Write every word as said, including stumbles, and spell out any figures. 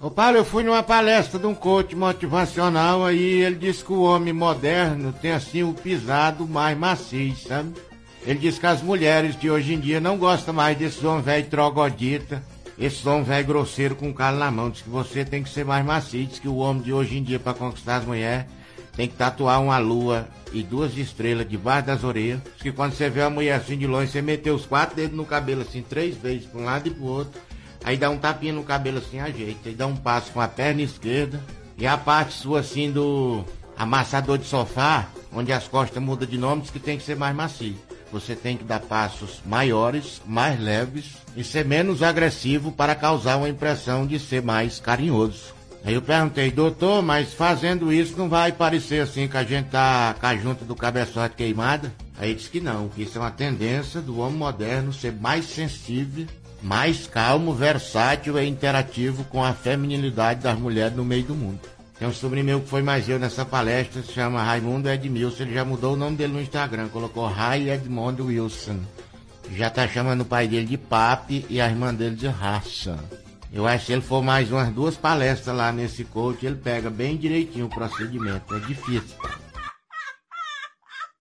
Ô Paulo, eu fui numa palestra de um coach motivacional, aí ele disse que o homem moderno tem assim o pisado mais macio, sabe? Ele disse que as mulheres de hoje em dia não gostam mais desses homens velho trogodita, esses homens velho grosseiro com calo na mão. Diz que você tem que ser mais macio, diz que o homem de hoje em dia para conquistar as mulheres tem que tatuar uma lua e duas estrelas debaixo das orelhas. Diz que quando você vê uma mulher assim de longe, você meteu os quatro dedos no cabelo assim três vezes, pra um lado e pro outro. Aí dá um tapinha no cabelo assim, ajeita. Aí dá um passo com a perna esquerda. E a parte sua assim do amassador de sofá, onde as costas mudam de nome, diz que tem que ser mais macio. Você tem que dar passos maiores, mais leves e ser menos agressivo para causar uma impressão de ser mais carinhoso. Aí eu perguntei, doutor, mas fazendo isso não vai parecer assim que a gente tá com a junta do cabeçote queimada? Aí ele disse que não, que isso é uma tendência do homem moderno ser mais sensível, mais calmo, versátil e interativo com a feminilidade das mulheres no meio do mundo. Tem um sobrinho meu que foi mais eu nessa palestra, se chama Raimundo Edmilson, ele já mudou o nome dele no Instagram, colocou Rai Edmond Wilson. Já tá chamando o pai dele de Papi e a irmã dele de Raça. Eu acho que se ele for mais umas duas palestras lá nesse coach, ele pega bem direitinho o procedimento, é difícil.